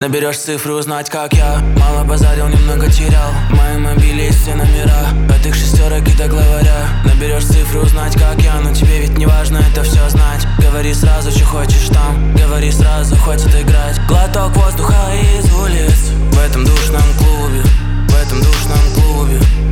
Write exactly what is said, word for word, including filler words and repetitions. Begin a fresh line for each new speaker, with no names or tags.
Наберешь цифры, узнать как я. Мало базарил, немного терял. В моем мобиле есть все номера от их шестерок и до главаря. Наберешь цифры, узнать как я. Но тебе ведь не важно это все знать. Говори сразу, что хочешь там. Говори сразу, хватит играть. Глоток воздуха из улиц в этом душном клубе, в этом душном клубе.